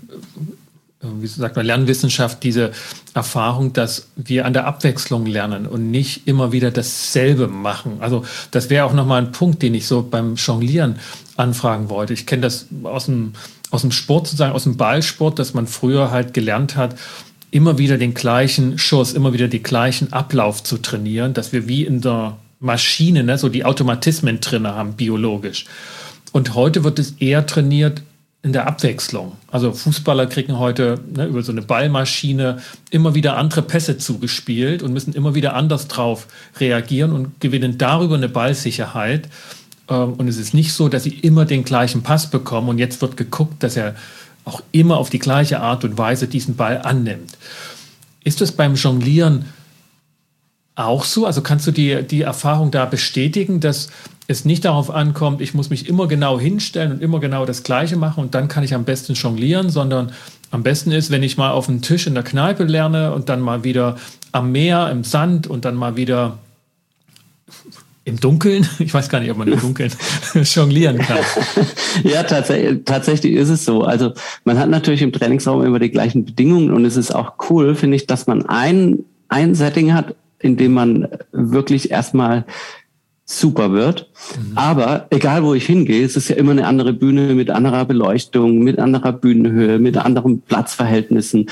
wie sagt man, Lernwissenschaft diese Erfahrung, dass wir an der Abwechslung lernen und nicht immer wieder dasselbe machen. Also das wäre auch nochmal ein Punkt, den ich so beim Jonglieren anfragen wollte. Ich kenne das aus dem, aus dem Sport sozusagen, aus dem Ballsport, dass man früher halt gelernt hat, immer wieder den gleichen Schuss, immer wieder den gleichen Ablauf zu trainieren, dass wir wie in der Maschine, ne, so die Automatismen drin haben, biologisch. Und heute wird es eher trainiert in der Abwechslung. Also Fußballer kriegen heute ne, über so eine Ballmaschine immer wieder andere Pässe zugespielt und müssen immer wieder anders drauf reagieren und gewinnen darüber eine Ballsicherheit. Und es ist nicht so, dass sie immer den gleichen Pass bekommen und jetzt wird geguckt, dass er auch immer auf die gleiche Art und Weise diesen Ball annimmt. Ist das beim Jonglieren auch so? Also kannst du die, die Erfahrung da bestätigen, dass es nicht darauf ankommt, ich muss mich immer genau hinstellen und immer genau das Gleiche machen und dann kann ich am besten jonglieren, sondern am besten ist, wenn ich mal auf dem Tisch in der Kneipe lerne und dann mal wieder am Meer, im Sand und dann mal wieder im Dunkeln, ich weiß gar nicht, ob man im Dunkeln jonglieren kann. Ja, tatsächlich, tatsächlich ist es so. Also man hat natürlich im Trainingsraum immer die gleichen Bedingungen und es ist auch cool, finde ich, dass man ein, ein Setting hat, in dem man wirklich erstmal super wird. Mhm. Aber egal, wo ich hingehe, es ist ja immer eine andere Bühne mit anderer Beleuchtung, mit anderer Bühnenhöhe, mit anderen Platzverhältnissen.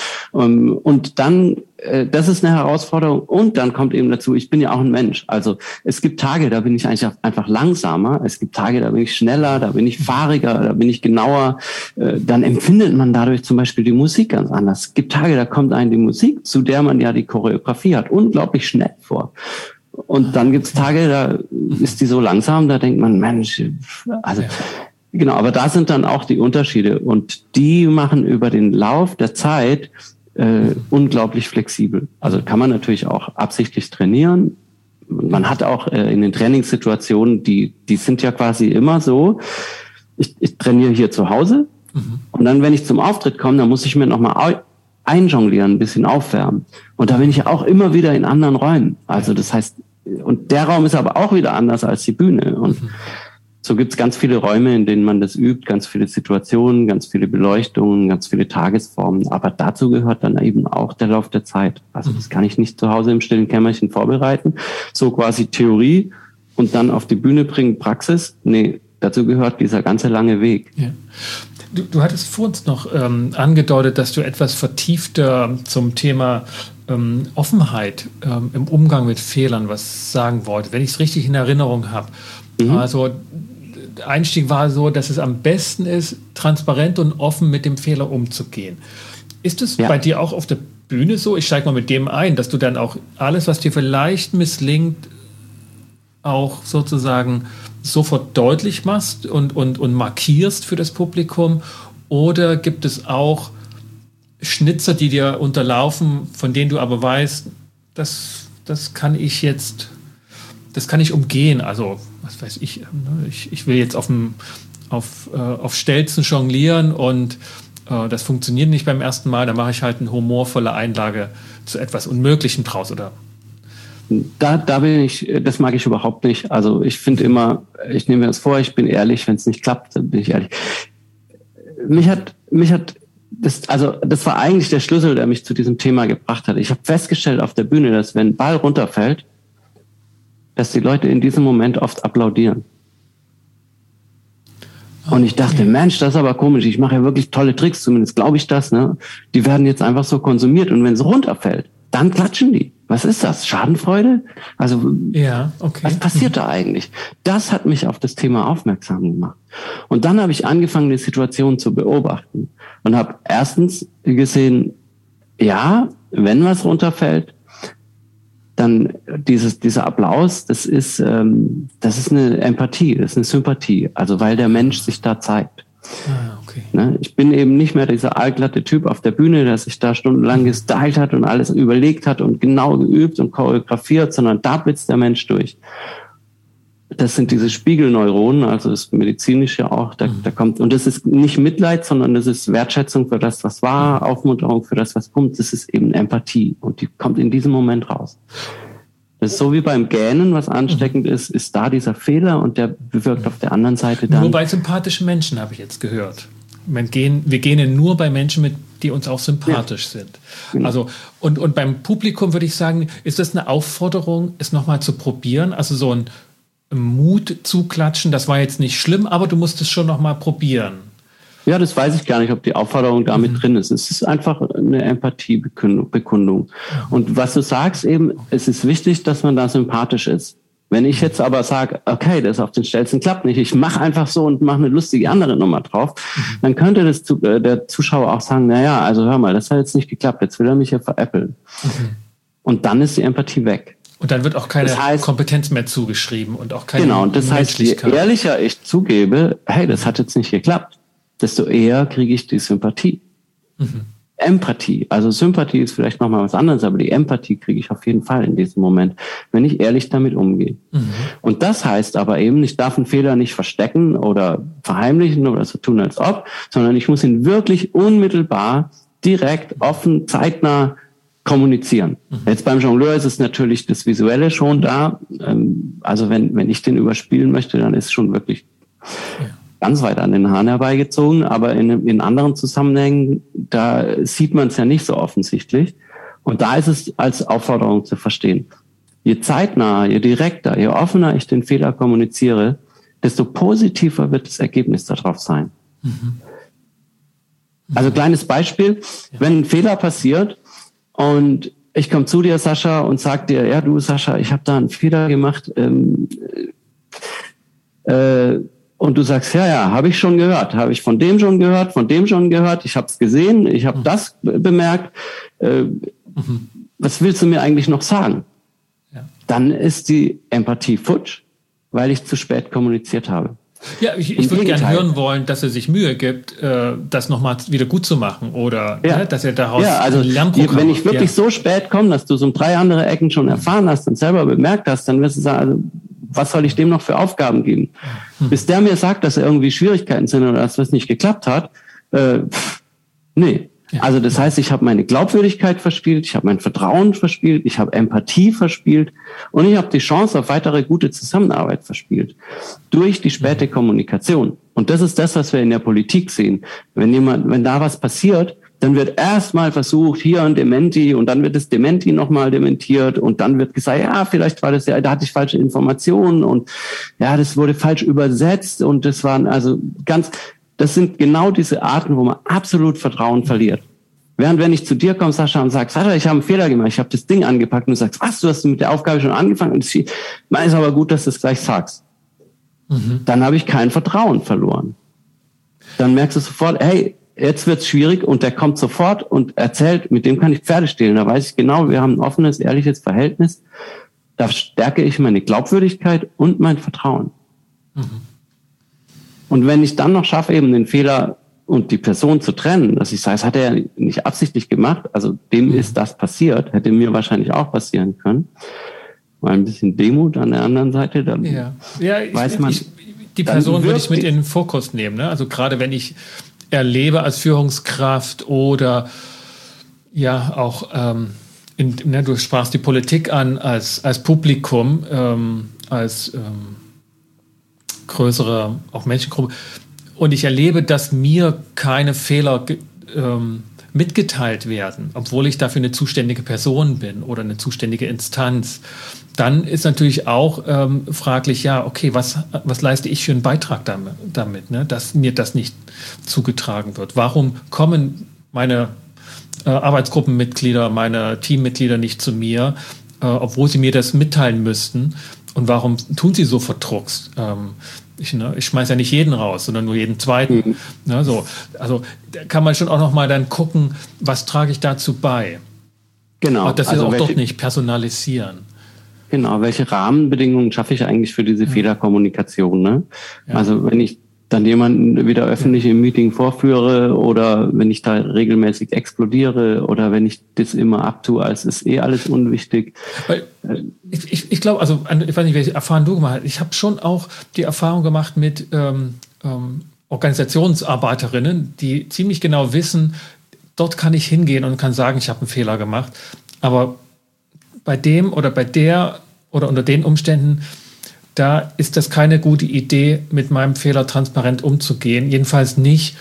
Und dann, das ist eine Herausforderung. Und dann kommt eben dazu, ich bin ja auch ein Mensch. Also es gibt Tage, da bin ich eigentlich einfach langsamer. Es gibt Tage, da bin ich schneller, da bin ich fahriger, da bin ich genauer. Dann empfindet man dadurch zum Beispiel die Musik ganz anders. Es gibt Tage, da kommt einem die Musik, zu der man ja die Choreografie hat, unglaublich schnell vor. Und dann gibt's Tage, da ist die so langsam, da denkt man, Mensch, also ja. Genau, aber da sind dann auch die Unterschiede und die machen über den Lauf der Zeit äh, unglaublich flexibel. Also kann man natürlich auch absichtlich trainieren. Man hat auch äh, in den Trainingssituationen, die die sind ja quasi immer so, ich, ich trainiere hier zu Hause mhm. und dann, wenn ich zum Auftritt komme, dann muss ich mir nochmal einjonglieren, ein bisschen aufwärmen. Und da bin ich auch immer wieder in anderen Räumen. Also das heißt, und der Raum ist aber auch wieder anders als die Bühne. Und mhm. so gibt's ganz viele Räume, in denen man das übt, ganz viele Situationen, ganz viele Beleuchtungen, ganz viele Tagesformen. Aber dazu gehört dann eben auch der Lauf der Zeit. Also das kann ich nicht zu Hause im stillen Kämmerchen vorbereiten. So quasi Theorie und dann auf die Bühne bringen, Praxis. Nee, dazu gehört dieser ganze lange Weg. Ja. Du, du hattest vor uns noch ähm, angedeutet, dass du etwas vertiefter zum Thema ähm, Offenheit ähm, im Umgang mit Fehlern was sagen wolltest, wenn ich es richtig in Erinnerung habe. Mhm. Also der Einstieg war so, dass es am besten ist, transparent und offen mit dem Fehler umzugehen. Ist es ja. bei dir auch auf der Bühne so? Ich steige mal mit dem ein, dass du dann auch alles, was dir vielleicht misslingt, auch sozusagen sofort deutlich machst und, und, und markierst für das Publikum? Oder gibt es auch Schnitzer, die dir unterlaufen, von denen du aber weißt, das, das kann ich jetzt, das kann ich umgehen? Also, was weiß ich, ich, ich will jetzt auf, dem, auf, äh, auf Stelzen jonglieren und äh, das funktioniert nicht beim ersten Mal, da mache ich halt eine humorvolle Einlage zu etwas Unmöglichem draus, oder? Da, da bin ich, das mag ich überhaupt nicht. Also ich finde immer, ich nehme mir das vor, ich bin ehrlich, wenn es nicht klappt, dann bin ich ehrlich. Mich hat, mich hat, das, also das war eigentlich der Schlüssel, der mich zu diesem Thema gebracht hat. Ich habe festgestellt auf der Bühne, dass wenn ein Ball runterfällt, dass die Leute in diesem Moment oft applaudieren. Und ich dachte, Mensch, das ist aber komisch. Ich mache ja wirklich tolle Tricks, zumindest glaube ich das. Ne? Die werden jetzt einfach so konsumiert und wenn es runterfällt, dann klatschen die. Was ist das? Schadenfreude? Also, ja, okay. Was passiert da eigentlich? Das hat mich auf das Thema aufmerksam gemacht. Und dann habe ich angefangen, die Situation zu beobachten und habe erstens gesehen, ja, wenn was runterfällt, dann dieses, dieser Applaus, das ist, ähm, das ist eine Empathie, das ist eine Sympathie. Also, weil der Mensch sich da zeigt. Ah, okay. Ne? Ich bin eben nicht mehr dieser allglatte Typ auf der Bühne, der sich da stundenlang gestylt hat und alles überlegt hat und genau geübt und choreografiert, sondern da blitzt der Mensch durch. Das sind diese Spiegelneuronen, also das medizinische auch, da, da kommt, und das ist nicht Mitleid, sondern das ist Wertschätzung für das, was war, Aufmunterung für das, was kommt, das ist eben Empathie und die kommt in diesem Moment raus. Das ist so wie beim Gähnen, was ansteckend ist, ist da dieser Fehler und der bewirkt auf der anderen Seite dann... Nur bei sympathischen Menschen, habe ich jetzt gehört. Wir gehen, wir gehen nur bei Menschen mit, die uns auch sympathisch ja. sind. Genau. Also, und, und beim Publikum würde ich sagen, ist das eine Aufforderung, es nochmal zu probieren? Also so ein Mut zuklatschen, das war jetzt nicht schlimm, aber du musst es schon nochmal probieren. Ja, das weiß ich gar nicht, ob die Aufforderung damit mhm. drin ist. Es ist einfach eine Empathiebekundung. Und was du sagst eben, es ist wichtig, dass man da sympathisch ist. Wenn ich jetzt aber sage, okay, das auf den Stelzen klappt nicht, ich mache einfach so und mache eine lustige andere Nummer drauf, mhm. dann könnte das der Zuschauer auch sagen, naja, also hör mal, das hat jetzt nicht geklappt, jetzt will er mich ja veräppeln. Mhm. Und dann ist die Empathie weg. Und dann wird auch keine das heißt, Kompetenz mehr zugeschrieben und auch keine Genau, und das heißt, je ehrlicher ich zugebe, hey, das hat jetzt nicht geklappt, desto eher kriege ich die Sympathie. Mhm. Empathie, also Sympathie ist vielleicht nochmal was anderes, aber die Empathie kriege ich auf jeden Fall in diesem Moment, wenn ich ehrlich damit umgehe. Mhm. Und das heißt aber eben, ich darf einen Fehler nicht verstecken oder verheimlichen oder so tun, als ob, sondern ich muss ihn wirklich unmittelbar, direkt, offen, zeitnah kommunizieren. Mhm. Jetzt beim Jongleur ist es natürlich das Visuelle schon da. Also wenn, wenn ich den überspielen möchte, dann ist es schon wirklich ja. ganz weit an den Haaren herbeigezogen, aber in, in anderen Zusammenhängen, da sieht man es ja nicht so offensichtlich. Und da ist es als Aufforderung zu verstehen. Je zeitnaher, je direkter, je offener ich den Fehler kommuniziere, desto positiver wird das Ergebnis darauf sein. Mhm. Also kleines Beispiel, ja. wenn ein Fehler passiert und ich komme zu dir, Sascha, und sag dir, ja du, Sascha, ich habe da einen Fehler gemacht, ähm, äh, und du sagst, ja, ja, habe ich schon gehört, habe ich von dem schon gehört, von dem schon gehört, ich habe es gesehen, ich habe mhm. das bemerkt. Äh, mhm. Was willst du mir eigentlich noch sagen? Ja. Dann ist die Empathie futsch, weil ich zu spät kommuniziert habe. Ja, ich, ich würde gerne hören wollen, dass er sich Mühe gibt, äh, das nochmal wieder gut zu machen oder ja. ne, dass er daraus ja, also Lernprogramm wenn ich wirklich ja. so spät komme, dass du so drei andere Ecken schon erfahren hast und selber bemerkt hast, dann wirst du sagen, also, was soll ich dem noch für Aufgaben geben? Hm. Bis der mir sagt, dass er irgendwie Schwierigkeiten sind oder dass was nicht geklappt hat, äh, pff, nee. Ja. Also das heißt, ich habe meine Glaubwürdigkeit verspielt, ich habe mein Vertrauen verspielt, ich habe Empathie verspielt und ich habe die Chance auf weitere gute Zusammenarbeit verspielt durch die späte Kommunikation. Und das ist das, was wir in der Politik sehen. Wenn jemand, wenn da was passiert, dann wird erstmal versucht, hier ein Dementi und dann wird das Dementi nochmal dementiert und dann wird gesagt, ja, vielleicht war das ja, da hatte ich falsche Informationen und ja, das wurde falsch übersetzt und das waren also ganz, das sind genau diese Arten, wo man absolut Vertrauen verliert. Während wenn ich zu dir komme, Sascha, und sage, Sascha, ich habe einen Fehler gemacht, ich habe das Ding angepackt und du sagst, was, du hast mit der Aufgabe schon angefangen und es ist aber gut, dass du es gleich sagst. Mhm. Dann habe ich kein Vertrauen verloren. Dann merkst du sofort, hey, jetzt wird's schwierig und der kommt sofort und erzählt, mit dem kann ich Pferde stehlen. Da weiß ich genau, wir haben ein offenes, ehrliches Verhältnis. Da stärke ich meine Glaubwürdigkeit und mein Vertrauen. Mhm. Und wenn ich dann noch schaffe, eben den Fehler und die Person zu trennen, dass ich sage, das hat er nicht absichtlich gemacht, also dem mhm. ist das passiert, hätte mir wahrscheinlich auch passieren können. Mal ein bisschen Demut an der anderen Seite, dann ja. Ja, ich, weiß man. Ich, die Person würde ich mit in den Fokus nehmen, ne? Also gerade wenn ich erlebe als Führungskraft oder ja auch, ähm, in, ne, du sprachst die Politik an als, als Publikum, ähm, als ähm, größere auch Menschengruppe und ich erlebe, dass mir keine Fehler ähm, mitgeteilt werden, obwohl ich dafür eine zuständige Person bin oder eine zuständige Instanz, dann ist natürlich auch ähm, fraglich, ja, okay, was, was leiste ich für einen Beitrag damit, damit ne, dass mir das nicht zugetragen wird? Warum kommen meine äh, Arbeitsgruppenmitglieder, meine Teammitglieder nicht zu mir, äh, obwohl sie mir das mitteilen müssten? Und warum tun sie so verdruckst? Ähm, ich, ne, ich schmeiß ja nicht jeden raus, sondern nur jeden zweiten. Mhm. Ne, so. Also da kann man schon auch noch mal dann gucken, was trage ich dazu bei? Genau. Und das also ist auch welche, doch nicht personalisieren. Genau, welche Rahmenbedingungen schaffe ich eigentlich für diese ja. Fehlerkommunikation? Ne? Ja. Also wenn ich dann jemanden wieder öffentlich im Meeting vorführe oder wenn ich da regelmäßig explodiere oder wenn ich das immer abtue, als ist eh alles unwichtig. Weil ich ich, ich glaube, also ich weiß nicht, welche Erfahrung du gemacht hast. Ich habe schon auch die Erfahrung gemacht mit ähm, ähm, Organisationsarbeiterinnen, die ziemlich genau wissen, dort kann ich hingehen und kann sagen, ich habe einen Fehler gemacht. Aber bei dem oder bei der oder unter den Umständen, da ist das keine gute Idee, mit meinem Fehler transparent umzugehen. Jedenfalls nicht,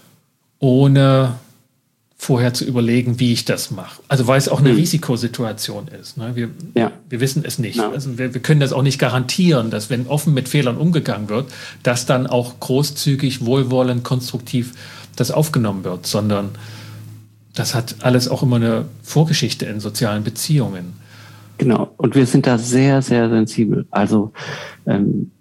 ohne vorher zu überlegen, wie ich das mache. Also weil es auch eine mhm. Risikosituation ist. Ne? Wir, ja. wir wissen es nicht. Ja. Also wir, wir können das auch nicht garantieren, dass wenn offen mit Fehlern umgegangen wird, dass dann auch großzügig, wohlwollend, konstruktiv das aufgenommen wird, sondern das hat alles auch immer eine Vorgeschichte in sozialen Beziehungen. Genau, und wir sind da sehr, sehr sensibel. Also ähm,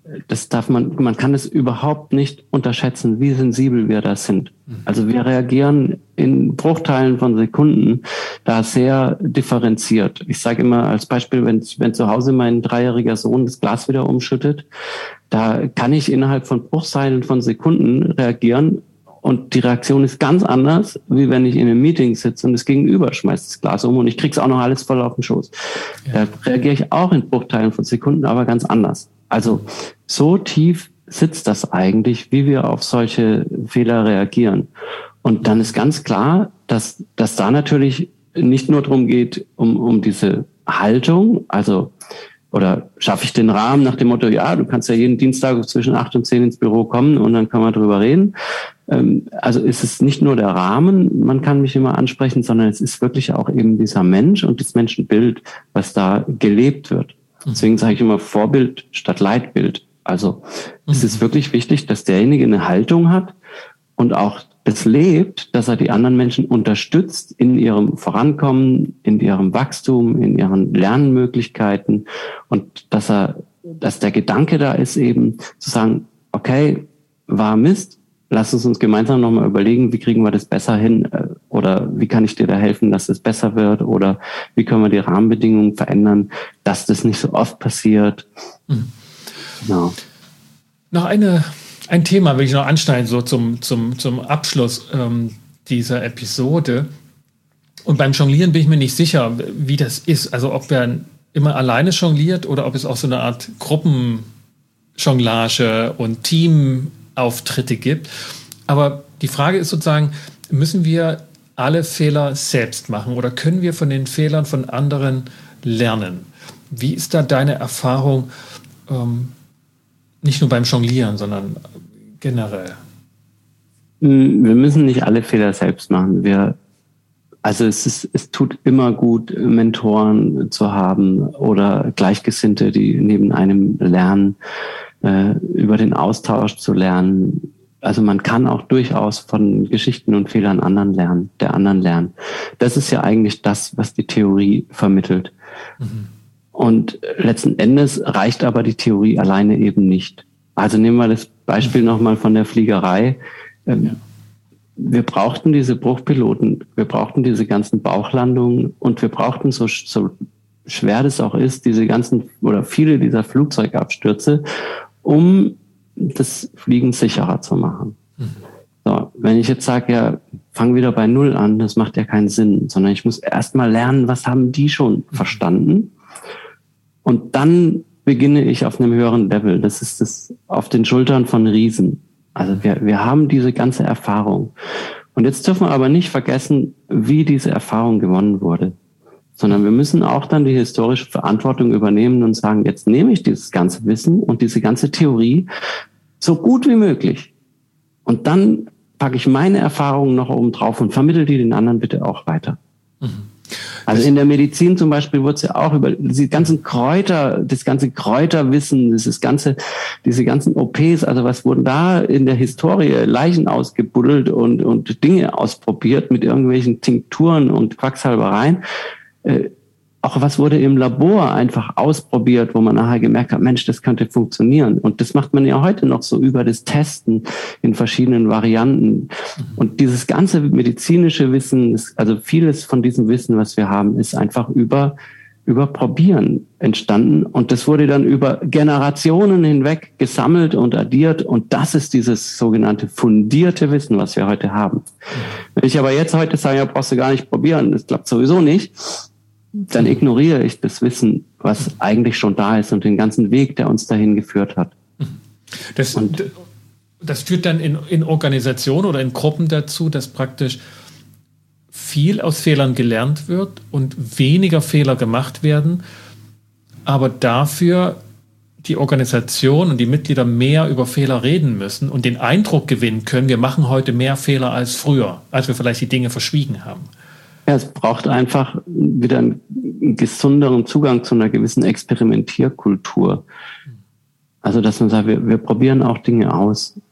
das darf man, man kann es überhaupt nicht unterschätzen, wie sensibel wir da sind. Also wir reagieren in Bruchteilen von Sekunden da sehr differenziert. Ich sage immer als Beispiel, wenn, wenn zu Hause mein dreijähriger Sohn das Glas wieder umschüttet, da kann ich innerhalb von Bruchteilen von Sekunden reagieren und die Reaktion ist ganz anders, wie wenn ich in einem Meeting sitze und das Gegenüber schmeißt das Glas um und ich krieg's auch noch alles voll auf den Schoß. Ja. Da reagiere ich auch in Bruchteilen von Sekunden, aber ganz anders. Also so tief sitzt das eigentlich, wie wir auf solche Fehler reagieren. Und dann ist ganz klar, dass, dass da natürlich nicht nur darum geht, um, um diese Haltung, also oder schaffe ich den Rahmen nach dem Motto, ja, du kannst ja jeden Dienstag zwischen acht und zehn ins Büro kommen und dann kann man drüber reden. Also ist es nicht nur der Rahmen, man kann mich immer ansprechen, sondern es ist wirklich auch eben dieser Mensch und das Menschenbild, was da gelebt wird. Deswegen sage ich immer Vorbild statt Leitbild. Also es ist wirklich wichtig, dass derjenige eine Haltung hat und auch es lebt, dass er die anderen Menschen unterstützt in ihrem Vorankommen, in ihrem Wachstum, in ihren Lernmöglichkeiten und dass er, dass der Gedanke da ist eben zu sagen, okay, war Mist, lass uns uns gemeinsam nochmal überlegen, wie kriegen wir das besser hin oder wie kann ich dir da helfen, dass es besser wird oder wie können wir die Rahmenbedingungen verändern, dass das nicht so oft passiert. Mhm. Genau. Noch eine, ein Thema will ich noch anschneiden, so zum, zum, zum Abschluss ähm, dieser Episode. Und beim Jonglieren bin ich mir nicht sicher, wie das ist. Also ob er immer alleine jongliert oder ob es auch so eine Art Gruppenjonglage und Teamauftritte gibt. Aber die Frage ist sozusagen, müssen wir alle Fehler selbst machen oder können wir von den Fehlern von anderen lernen? Wie ist da deine Erfahrung, ähm, nicht nur beim Jonglieren, sondern generell? Wir müssen nicht alle Fehler selbst machen. Wir, also es ist, es tut immer gut, Mentoren zu haben oder Gleichgesinnte, die neben einem lernen, äh, über den Austausch zu lernen. Also man kann auch durchaus von Geschichten und Fehlern anderen lernen, der anderen lernen. Das ist ja eigentlich das, was die Theorie vermittelt. Mhm. Und letzten Endes reicht aber die Theorie alleine eben nicht. Also nehmen wir das Beispiel nochmal von der Fliegerei. Ja. Wir brauchten diese Bruchpiloten, wir brauchten diese ganzen Bauchlandungen und wir brauchten, so, so schwer das auch ist, diese ganzen oder viele dieser Flugzeugabstürze, um das Fliegen sicherer zu machen. Mhm. So, wenn ich jetzt sage, ja, fang wieder bei Null an, das macht ja keinen Sinn, sondern ich muss erst mal lernen, was haben die schon mhm. verstanden? Und dann beginne ich auf einem höheren Level. Das ist das auf den Schultern von Riesen. Also wir, wir haben diese ganze Erfahrung. Und jetzt dürfen wir aber nicht vergessen, wie diese Erfahrung gewonnen wurde. Sondern wir müssen auch dann die historische Verantwortung übernehmen und sagen, jetzt nehme ich dieses ganze Wissen und diese ganze Theorie so gut wie möglich. Und dann packe ich meine Erfahrungen noch oben drauf und vermittle die den anderen bitte auch weiter. Mhm. Also in der Medizin zum Beispiel wurde es ja auch über die ganzen Kräuter, das ganze Kräuterwissen, dieses ganze, diese ganzen O Ps, also was wurden da in der Historie, Leichen ausgebuddelt und, und Dinge ausprobiert mit irgendwelchen Tinkturen und Quacksalbereien. Äh, auch was wurde im Labor einfach ausprobiert, wo man nachher gemerkt hat, Mensch, das könnte funktionieren. Und das macht man ja heute noch so über das Testen in verschiedenen Varianten. Und dieses ganze medizinische Wissen, also vieles von diesem Wissen, was wir haben, ist einfach über, über Probieren entstanden. Und das wurde dann über Generationen hinweg gesammelt und addiert. Und das ist dieses sogenannte fundierte Wissen, was wir heute haben. Wenn ich aber jetzt heute sage, ja, brauchst du gar nicht probieren, das klappt sowieso nicht, dann ignoriere ich das Wissen, was eigentlich schon da ist und den ganzen Weg, der uns dahin geführt hat. Das, und, das führt dann in, in Organisationen oder in Gruppen dazu, dass praktisch viel aus Fehlern gelernt wird und weniger Fehler gemacht werden, aber dafür die Organisation und die Mitglieder mehr über Fehler reden müssen und den Eindruck gewinnen können, wir machen heute mehr Fehler als früher, als wir vielleicht die Dinge verschwiegen haben. Ja, es braucht einfach wieder einen gesünderen Zugang zu einer gewissen Experimentierkultur. Also, dass man sagt, wir, wir probieren auch Dinge aus.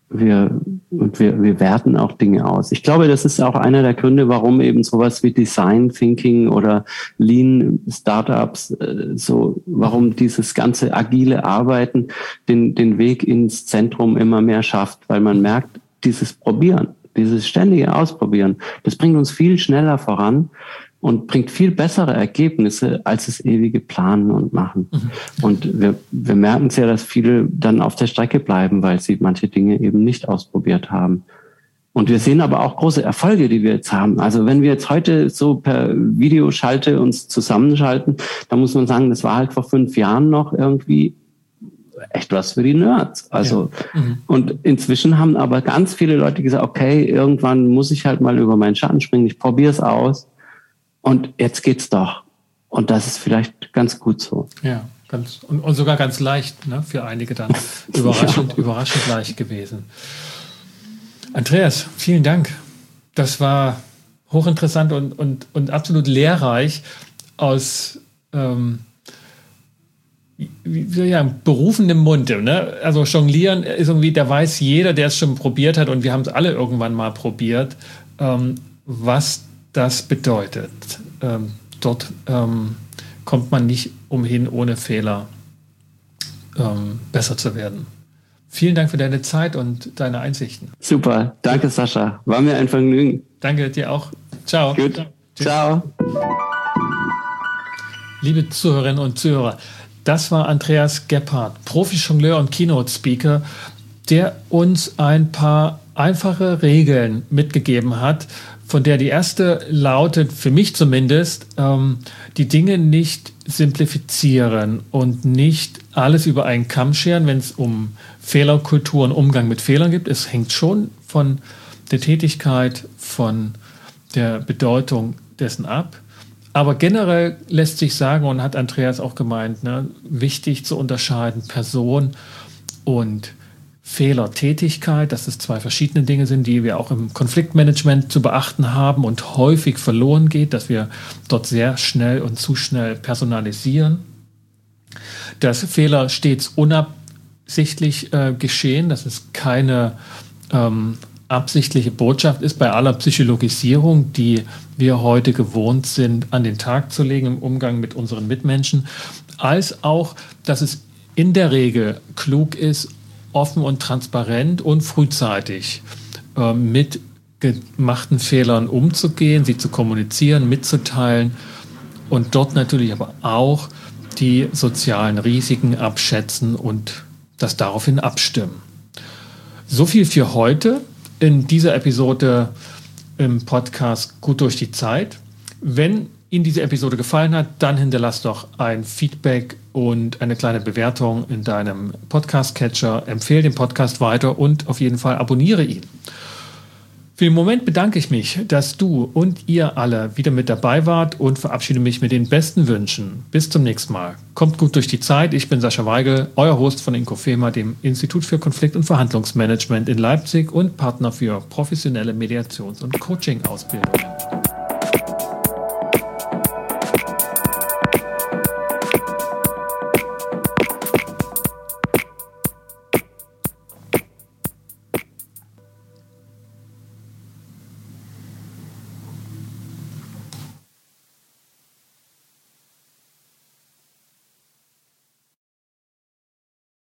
wir, und wir, wir werten auch Dinge aus. Ich glaube, das ist auch einer der Gründe, warum eben sowas wie Design Thinking oder Lean Startups, äh, so, warum dieses ganze agile Arbeiten den, den Weg ins Zentrum immer mehr schafft, weil man merkt, dieses Probieren, dieses ständige Ausprobieren, das bringt uns viel schneller voran und bringt viel bessere Ergebnisse als das ewige Planen und Machen. Mhm. Und wir, wir merken es ja, dass viele dann auf der Strecke bleiben, weil sie manche Dinge eben nicht ausprobiert haben. Und wir sehen aber auch große Erfolge, die wir jetzt haben. Also wenn wir jetzt heute so per Videoschalte uns zusammenschalten, dann muss man sagen, das war halt vor fünf Jahren noch irgendwie echt was für die Nerds. Also, ja. mhm. Und inzwischen haben aber ganz viele Leute gesagt, okay, irgendwann muss ich halt mal über meinen Schatten springen, ich probiere es aus. Und jetzt geht's doch. Und das ist vielleicht ganz gut so. Ja, ganz und, und sogar ganz leicht, ne? Für einige dann überraschend, ja. überraschend leicht gewesen. Andreas, vielen Dank. Das war hochinteressant und, und, und absolut lehrreich aus ähm, wie soll ich sagen, berufenem Munde. Ne? Also Jonglieren ist irgendwie, da weiß jeder, der es schon probiert hat, und wir haben es alle irgendwann mal probiert, ähm, was das bedeutet. Ähm, dort ähm, kommt man nicht umhin, ohne Fehler ähm, besser zu werden. Vielen Dank für deine Zeit und deine Einsichten. Super, danke Sascha. War mir ein Vergnügen. Danke dir auch. Ciao. Gut. Ciao. Ciao. Liebe Zuhörerinnen und Zuhörer, das war Andreas Gebhardt, Profi-Jongleur und Keynote-Speaker, der uns ein paar einfache Regeln mitgegeben hat, von der die erste lautet, für mich zumindest, ähm, die Dinge nicht simplifizieren und nicht alles über einen Kamm scheren, wenn es um Fehlerkultur und Umgang mit Fehlern geht. Es hängt schon von der Tätigkeit, von der Bedeutung dessen ab. Aber generell lässt sich sagen, und hat Andreas auch gemeint, ne, wichtig zu unterscheiden Person und Fehlertätigkeit, dass es zwei verschiedene Dinge sind, die wir auch im Konfliktmanagement zu beachten haben und häufig verloren geht, dass wir dort sehr schnell und zu schnell personalisieren. Dass Fehler stets unabsichtlich äh, geschehen, dass es keine ähm, absichtliche Botschaft ist bei aller Psychologisierung, die wir heute gewohnt sind, an den Tag zu legen im Umgang mit unseren Mitmenschen, als auch, dass es in der Regel klug ist, offen und transparent und frühzeitig äh, mit gemachten Fehlern umzugehen, sie zu kommunizieren, mitzuteilen und dort natürlich aber auch die sozialen Risiken abschätzen und das daraufhin abstimmen. So viel für heute in dieser Episode im Podcast Gut durch die Zeit. Wenn Ihnen diese Episode gefallen hat, dann hinterlasst doch ein Feedback und eine kleine Bewertung in deinem Podcast-Catcher. Empfehle den Podcast weiter und auf jeden Fall abonniere ihn. Für den Moment bedanke ich mich, dass du und ihr alle wieder mit dabei wart und verabschiede mich mit den besten Wünschen. Bis zum nächsten Mal. Kommt gut durch die Zeit. Ich bin Sascha Weigel, euer Host von Inkofema, dem Institut für Konflikt- und Verhandlungsmanagement in Leipzig und Partner für professionelle Mediations- und Coaching-Ausbildungen.